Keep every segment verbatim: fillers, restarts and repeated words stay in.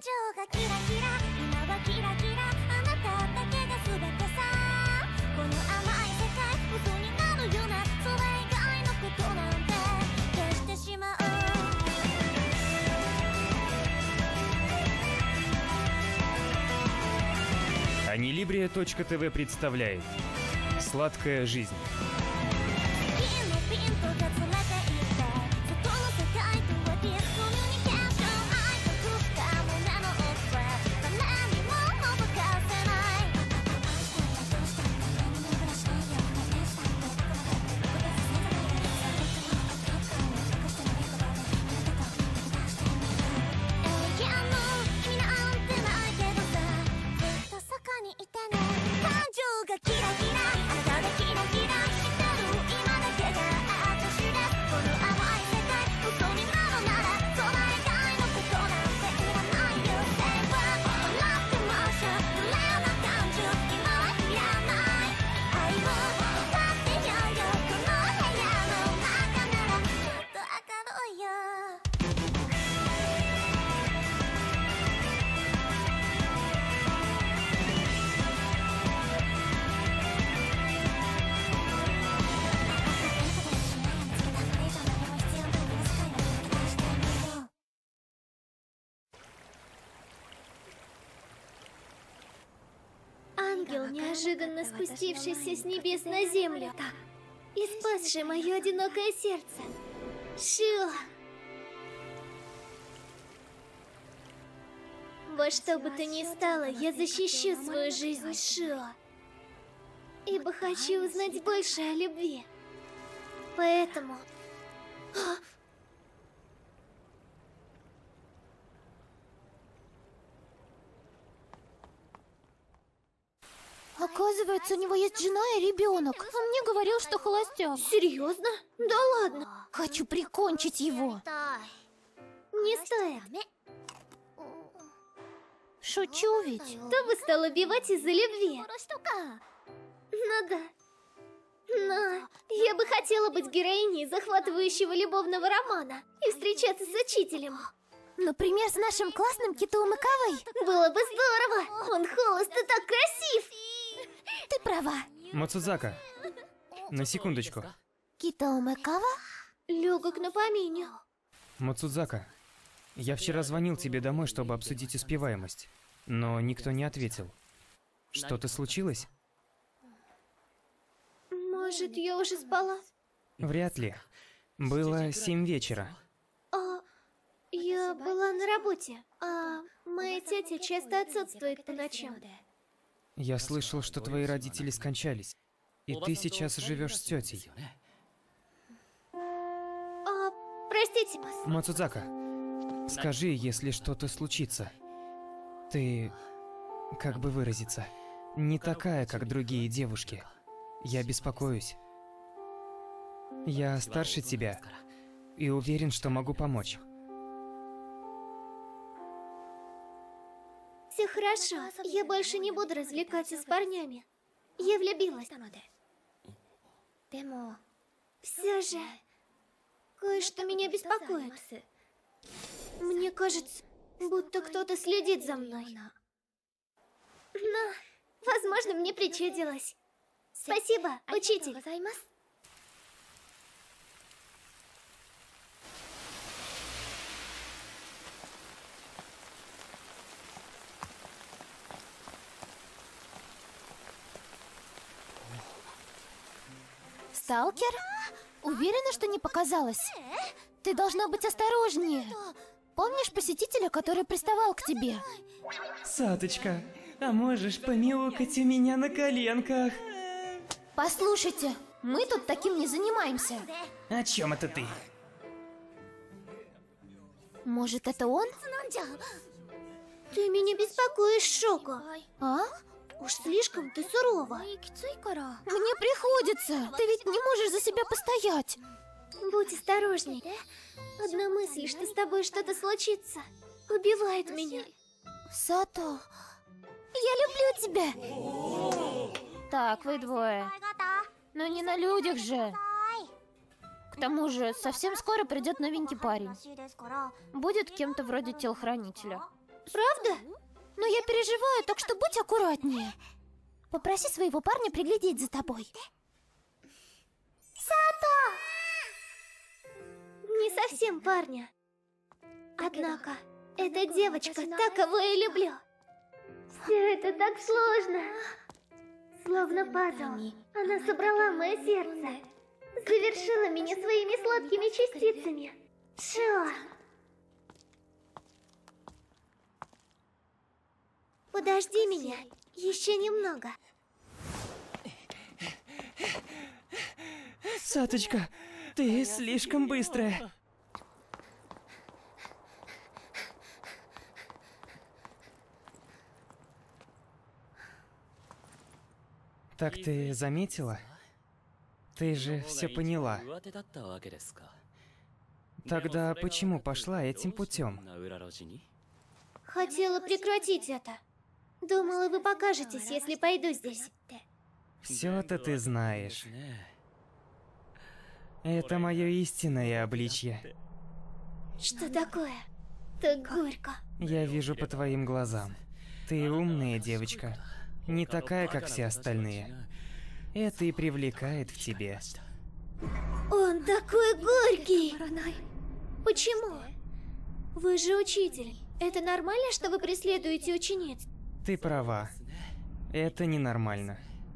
Анилибрия точка тв представляет «Сладкая жизнь». Ангел, неожиданно спустившийся с небес на землю и спасший мое одинокое сердце. Шио! Во что бы то ни стало, я защищу свою жизнь, Шио. Ибо хочу узнать больше о любви. Поэтому... Оказывается, у него есть жена и ребенок. Он мне говорил, что холостяк. Серьезно? Да ладно. Хочу прикончить его. Не стоит. Шучу ведь. Кто бы стал убивать из-за любви? Ну да. Но я бы хотела быть героиней захватывающего любовного романа и встречаться с учителем. Например, с нашим классным Кито Умыкавой. Было бы здорово. Он холост и так красив. Ты права. Мацудзака, на секундочку. Кито Умыкава? Легок на помине. Мацудзака, я вчера звонил тебе домой, чтобы обсудить успеваемость, но никто не ответил. Что-то случилось? Может, я уже спала? Вряд ли. Было семь вечера. А, я была на работе, а моя тетя часто отсутствует по ночам. Я слышал, что твои родители скончались, и ты сейчас живешь с тетей. А, простите, мас. Мацудзака, скажи, если что-то случится. Ты, как бы выразиться, не такая, как другие девушки. Я беспокоюсь. Я старше тебя и уверен, что могу помочь. Все хорошо. Я больше не буду развлекаться с парнями. Я влюбилась. Все же, кое-что меня беспокоит. Мне кажется, будто кто-то следит за мной. Но, возможно, мне причудилось. Спасибо, учитель. Сталкер? Уверена, что не показалось? Ты должна быть осторожнее. Помнишь посетителя, который приставал к тебе? Саточка, а можешь помяукать у меня на коленках? Послушайте, мы тут таким не занимаемся. О чем это ты? Может, это он? Ты меня беспокоишь, Шоко. А? Уж слишком ты сурова. Мне приходится. Ты ведь не можешь за себя постоять. Будь осторожней. Одна мысль, что с тобой что-то случится, убивает меня. Сато, я люблю тебя. Так, вы двое. Но не на людях же. К тому же, совсем скоро придет новенький парень. Будет кем-то вроде телохранителя. Правда? Но я переживаю, так что будь аккуратнее. Попроси своего парня приглядеть за тобой. Сато! Не совсем парня. Однако, эта девочка, та, кого я люблю. Все это так сложно. Словно пазл. Она собрала мое сердце. Завершила меня своими сладкими частицами. Шио. Подожди меня. Еще немного. Саточка, ты слишком быстрая. Так ты заметила? Ты же все поняла. Тогда почему пошла этим путем? Хотела прекратить это. Думала, вы покажетесь, если пойду здесь. Все-то ты знаешь. Это мое истинное обличье. Что такое? Так горько. Я вижу по твоим глазам. Ты умная девочка. Не такая, как все остальные. Это и привлекает в тебе. Он такой горький. Почему? Вы же учитель. Это нормально, что вы преследуете учениц? Ты права. Это ненормально.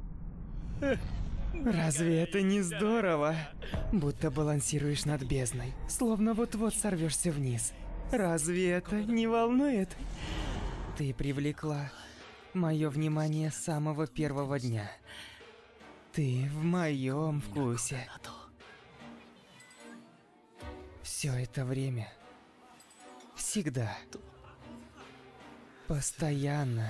Разве это не здорово? Будто балансируешь над бездной, словно вот-вот сорвешься вниз. Разве это не волнует? Ты привлекла мое внимание с самого первого дня. Ты в моем вкусе. Все это время. Всегда. Постоянно.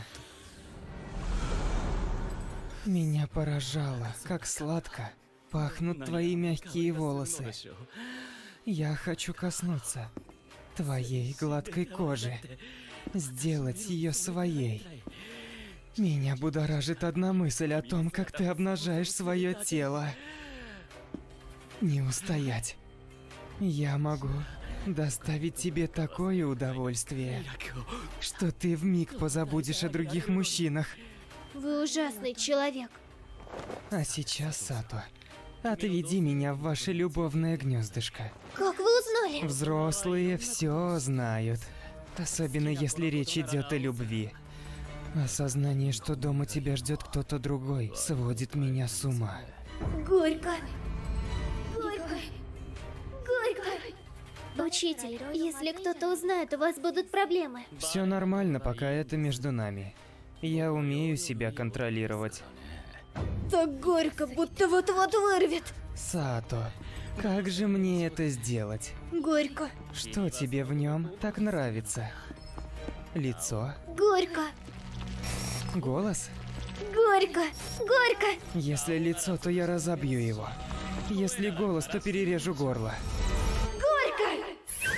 Меня поражало, как сладко пахнут твои мягкие волосы. Я хочу коснуться твоей гладкой кожи, сделать ее своей. Меня будоражит одна мысль о том, как ты обнажаешь свое тело. Не устоять. Я могу доставить тебе такое удовольствие, что ты вмиг позабудешь о других мужчинах. Вы ужасный человек. А сейчас, Сато, отведи меня в ваше любовное гнездышко. Как вы узнали? Взрослые все знают. Особенно если речь идет о любви. Осознание, что дома тебя ждет кто-то другой, сводит меня с ума. Горько. Горько. Горько. Учитель, если кто-то узнает, у вас будут проблемы. Все нормально, пока это между нами. Я умею себя контролировать. Так горько, будто вот-вот вырвет. Сато, как же мне это сделать? Горько. Что тебе в нем так нравится? Лицо? Горько. Голос? Горько. Горько. Если лицо, то я разобью его. Если голос, то перережу горло. Горько.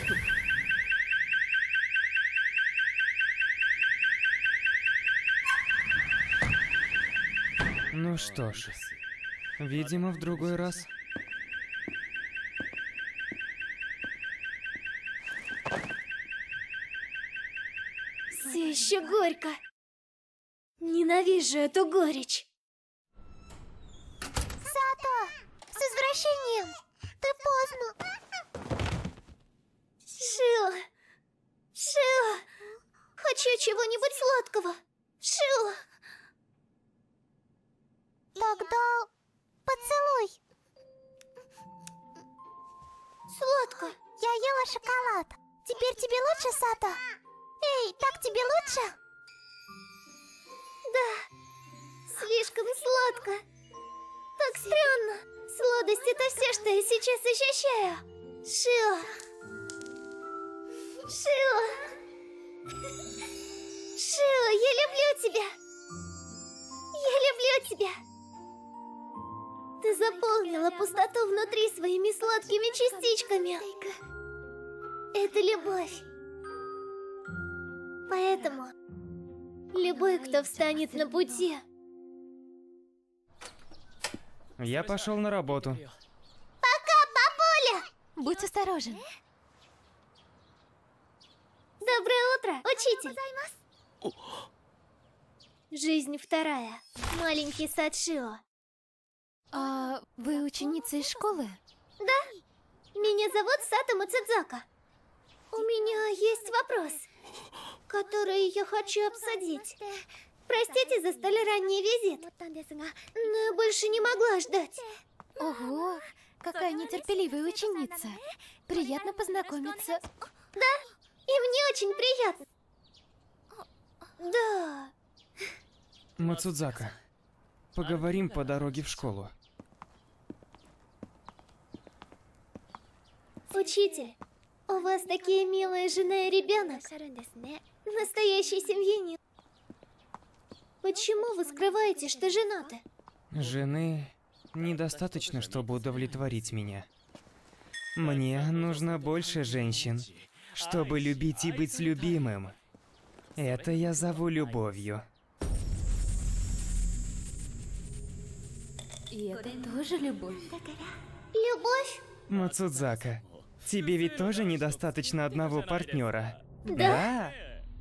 Ну что ж, видимо, в другой раз. Все еще горько. Ненавижу эту горечь. Сато, с возвращением! Ты поздно. Шио. Шио. Хочу чего-нибудь сладкого. Шио. Тогда поцелуй. Сладко. Я ела шоколад. Теперь тебе лучше, Сато? Эй, так тебе лучше? Да. Слишком сладко. Так странно. Сладость — это все, что я сейчас ощущаю. Шио. Шио. Шио, я люблю тебя. Я люблю тебя. Ты заполнила пустоту внутри своими сладкими частичками. Это любовь. Поэтому любой, кто встанет на пути... Я пошел на работу. Пока, бабуля! Будь осторожен. До Доброе утро, учитель! Жизнь вторая. Маленький Садшио. А вы ученица из школы? Да, меня зовут Сато Мацудзака. У меня есть вопрос, который я хочу обсудить. Простите за столь ранний визит, но я больше не могла ждать. Ого, какая нетерпеливая ученица. Приятно познакомиться. Да, и мне очень приятно. Да. Мацудзака, поговорим по дороге в школу. Учитель, у вас такие милые жена и ребенок. Настоящей семьи нет. Почему вы скрываете, что женаты? Жены недостаточно, чтобы удовлетворить меня. Мне нужно больше женщин, чтобы любить и быть любимым. Это я зову любовью. И это тоже любовь. Любовь? Мацудзака, тебе ведь тоже недостаточно одного партнера? Да.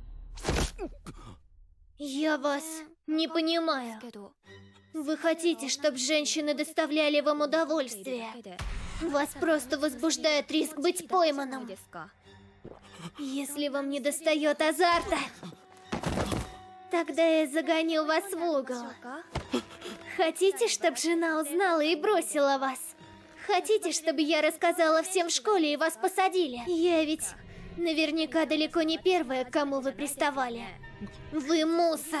Я вас не понимаю. Вы хотите, чтобы женщины доставляли вам удовольствие? Вас просто возбуждает риск быть пойманным. Если вам не достает азарта, тогда я загоню вас в угол. Хотите, чтобы жена узнала и бросила вас? Хотите, чтобы я рассказала всем в школе и вас посадили? Я ведь наверняка далеко не первая, к кому вы приставали. Вы мусор.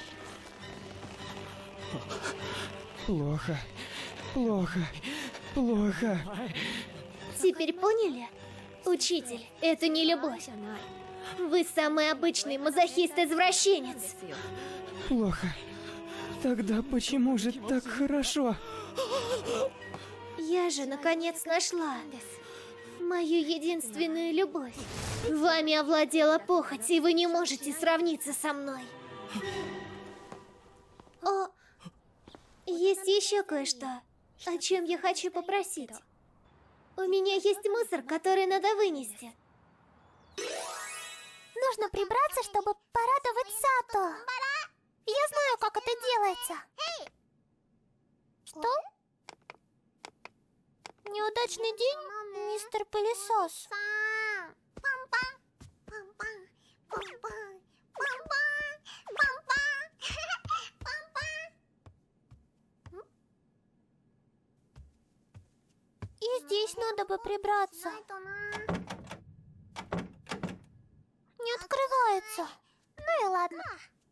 Плохо, плохо, плохо. Теперь поняли? Учитель, это не любовь. Вы самый обычный мазохист-извращенец. Плохо. Тогда почему же так хорошо? Я же наконец нашла мою единственную любовь. Вами овладела похоть, и вы не можете сравниться со мной. О, есть еще кое-что, о чем я хочу попросить. У меня есть мусор, который надо вынести. Нужно прибраться, чтобы порадовать Сато. Я знаю, как это делается. Что? Неудачный день, мистер Пылесос. И здесь надо бы прибраться. Не открывается. Ну и ладно.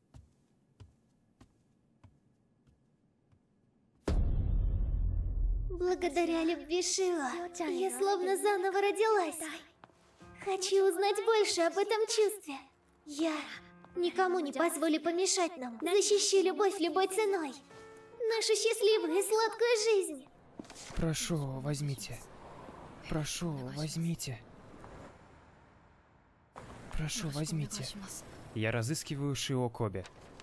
Благодаря любви Шио, я словно заново родилась. Хочу узнать больше об этом чувстве. Я никому не позволю помешать нам. Защищу любовь любой ценой. Нашу счастливую и сладкую жизнь. Прошу, возьмите. Прошу, возьмите. Прошу, возьмите. Я разыскиваю Шио Кобе.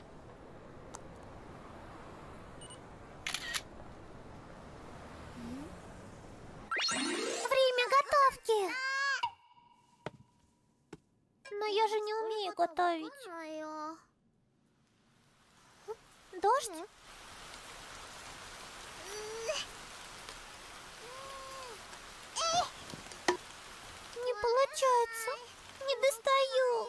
Время готовки. Но я же не умею готовить. Дождь? Не получается. Не достаю.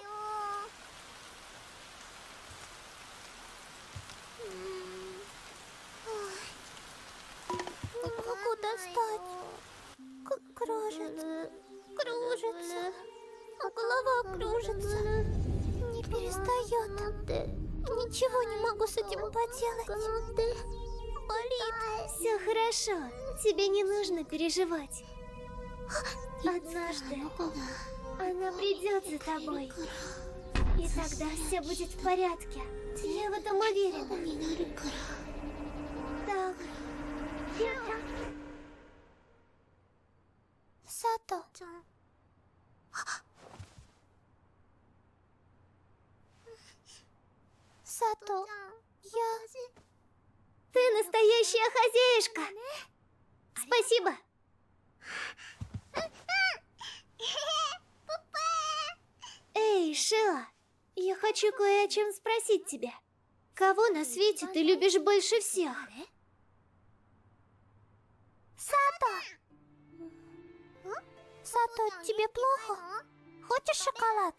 Не могу достать. Как кружится. Кружится. А голова кружится. Не перестает. Ничего не могу с этим поделать. Болит. Все хорошо. Тебе не нужно переживать. Однажды она придет за тобой. И тогда все будет в порядке. Я в этом уверена. Так. Сато. Сато, я... Ты настоящая хозяюшка. Спасибо. Эй, Шио, я хочу кое о чем спросить тебя. Кого на свете ты любишь больше всех? Сато! Сато, тебе плохо? Хочешь шоколад?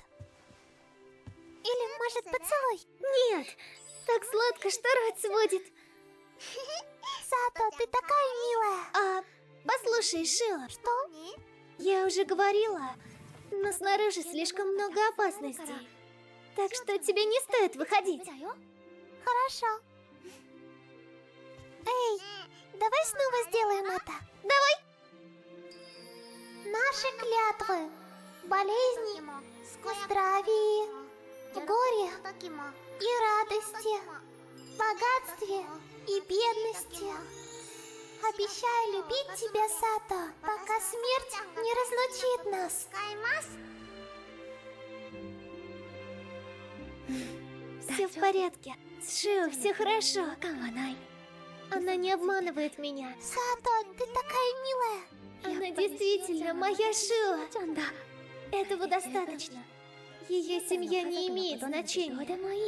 Или, может, поцелуй? Нет, так сладко, что рот сводит. Сато, ты такая милая. А, послушай, Шио. Что? Я уже говорила, но снаружи слишком много опасностей. Так что тебе не стоит выходить. Хорошо. Эй, давай снова сделаем это. Давай! Наши клятвы. Болезни, здравии, горе и радости, богатстве и бедности. Обещаю любить тебя, Сато, пока смерть не разлучит нас. Все в порядке. С Шио все хорошо. Она не обманывает меня. Сато, ты такая милая. Она действительно моя Шио. Этого достаточно. Ее семья не имеет значения.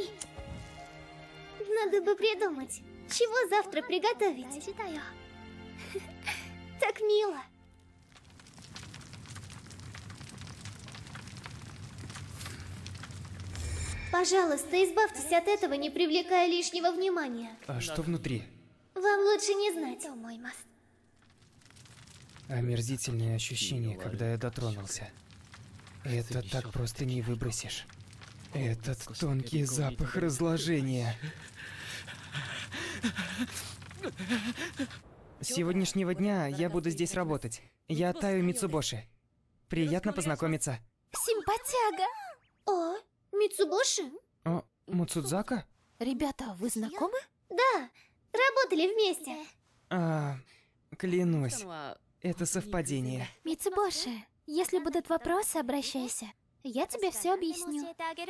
Надо бы придумать, чего завтра приготовить. Так мило. Пожалуйста, избавьтесь от этого, не привлекая лишнего внимания. А что внутри? Вам лучше не знать. Омерзительные ощущения, когда я дотронулся. Это так просто не выбросишь. Этот тонкий запах разложения. С сегодняшнего дня я буду здесь работать. Я Таю Мицубоши. Приятно познакомиться. Симпатяга. О, Мицубоши? О, Муцудзака? Ребята, вы знакомы? Да, работали вместе. А, клянусь, это совпадение. Мицубоши, если будут вопросы, обращайся. Я тебе все объясню.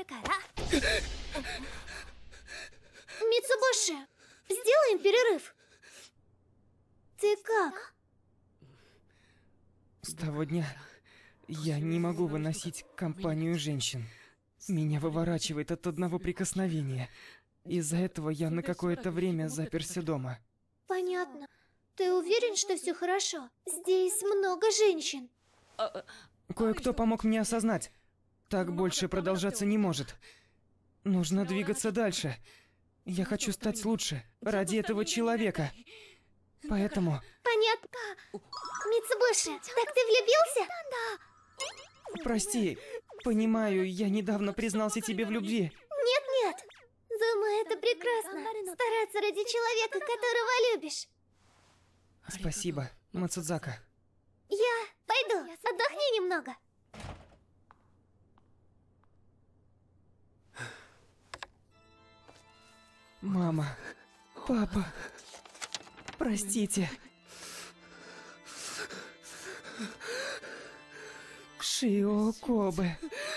Мицубоши, сделаем перерыв. Ты как? С того дня я не могу выносить компанию женщин. Меня выворачивает от одного прикосновения. Из-за этого я на какое-то время заперся дома. Понятно. Ты уверен, что все хорошо? Здесь много женщин. Кое-кто помог мне осознать. Так больше продолжаться не может. Нужно двигаться дальше. Я хочу стать лучше ради этого человека. Поэтому... Понятно. Мицубоши, так ты влюбился? Прости, понимаю, я недавно признался тебе в любви. Нет-нет. Думаю, это прекрасно. Стараться ради человека, которого любишь. Спасибо, Мацудзака. Я пойду, отдохни немного. Мама, папа, простите. Шио Кобе.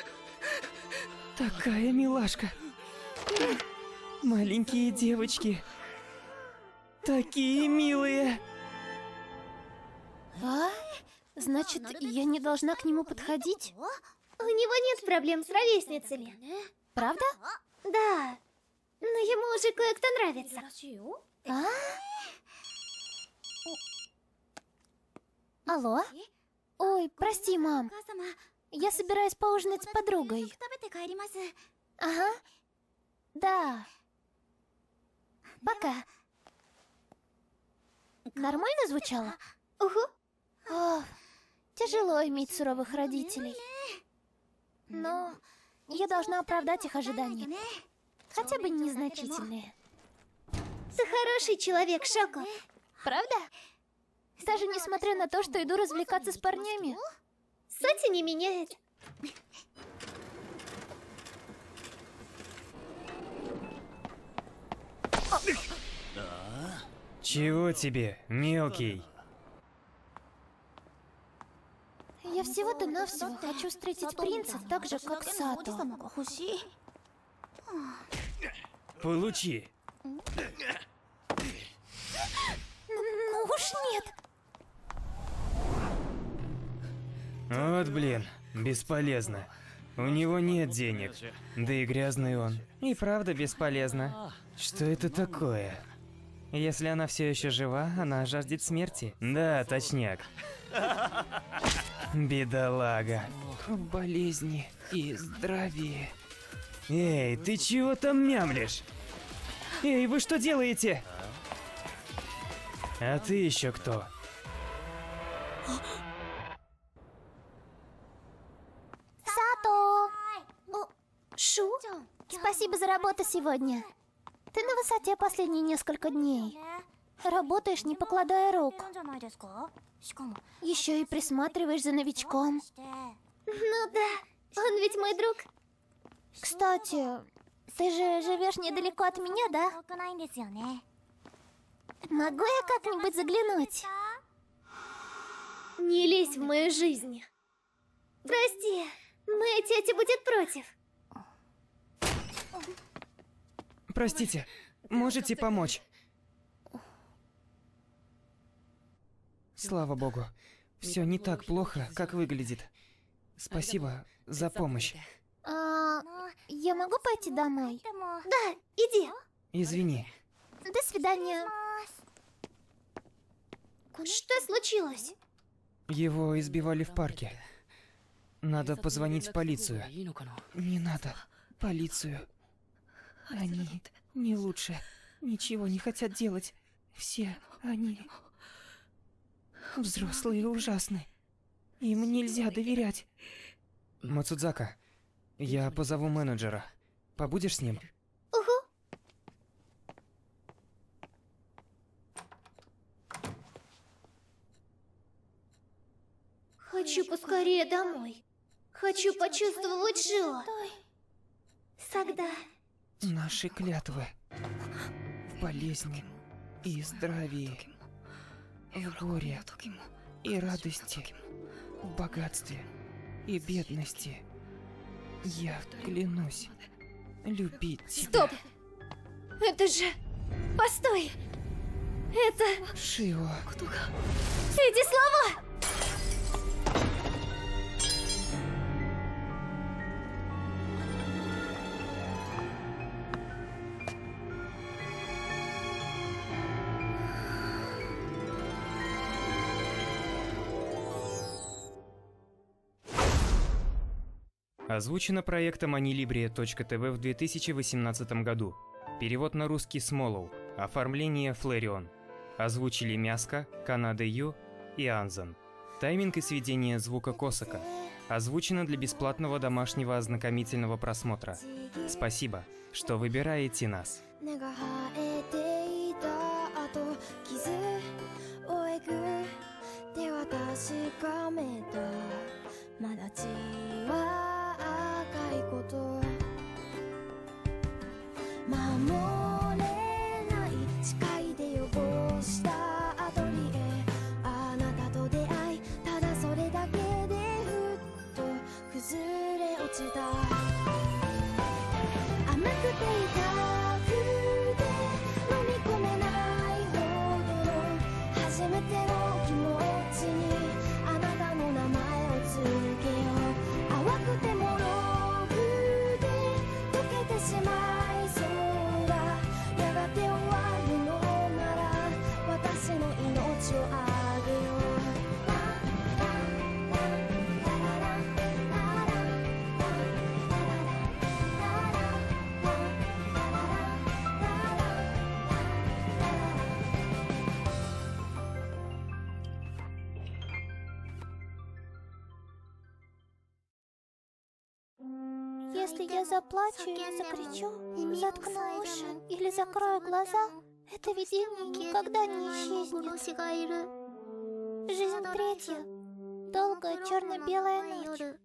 Такая милашка. Маленькие девочки. Такие милые. А? Значит, я не должна к нему подходить? У него нет проблем с ровесницами. Правда? Да, но ему уже кое-кто нравится. А? Алло? Ой, прости, мам. Я собираюсь поужинать с подругой. Ага. Да. Пока. Нормально звучало? Угу. О, тяжело иметь суровых родителей. Но я должна оправдать их ожидания. Хотя бы незначительные. Ты хороший человек, Шоко. Правда? Даже несмотря на то, что иду развлекаться с парнями. Сути не меняет. Чего тебе, мелкий? Я всего-то навсего хочу встретить принца так же, как Сато. Получи. Ну уж нет. Вот блин, бесполезно. У него нет денег. Да и грязный он. И правда бесполезно. Что это такое? Если она все еще жива, она жаждет смерти. Да, точняк. Бедолага. Болезни и здравие. Эй, ты чего там мямлишь? Эй, вы что делаете? А ты еще кто? Сато! Шу? Спасибо за работу сегодня. Ты на высоте последние несколько дней. Работаешь, не покладая рук. Еще и присматриваешь за новичком. Ну да, он ведь мой друг. Кстати, ты же живешь недалеко от меня, да? Могу я как-нибудь заглянуть? Не лезь в мою жизнь. Прости, моя тетя будет против. Простите, можете помочь? Слава богу, все не так плохо, как выглядит. Спасибо за помощь. А, я могу пойти домой? Да, иди. Извини. До свидания. Что случилось? Его избивали в парке. Надо позвонить в полицию. Не надо. Полицию. Они не лучше. Ничего не хотят делать. Все они... Взрослые ужасны. Им нельзя доверять. Мацудзака, я позову менеджера. Побудешь с ним? Угу. Хочу поскорее домой. Хочу почувствовать Шио. Сагда. Наши клятвы. В болезни и здравии. В горе и радости. В богатстве и бедности. Я клянусь любить тебя. Стоп! Это же... Постой! Это... Шио. Эти слова! Озвучено проектом анилибрия точка тэ вэ в две тысячи восемнадцатом году. Перевод на русский Смолоу. Оформление Флэрион. Озвучили Мяска, Канада Ю и Анзан. Тайминг и сведение звука Косака. Озвучено для бесплатного домашнего ознакомительного просмотра. Спасибо, что выбираете нас. Если я заплачу или закричу, заткну уши или закрою глаза, это видение никогда не исчезнет. Жизнь третья. Долгая черно-белая ночь.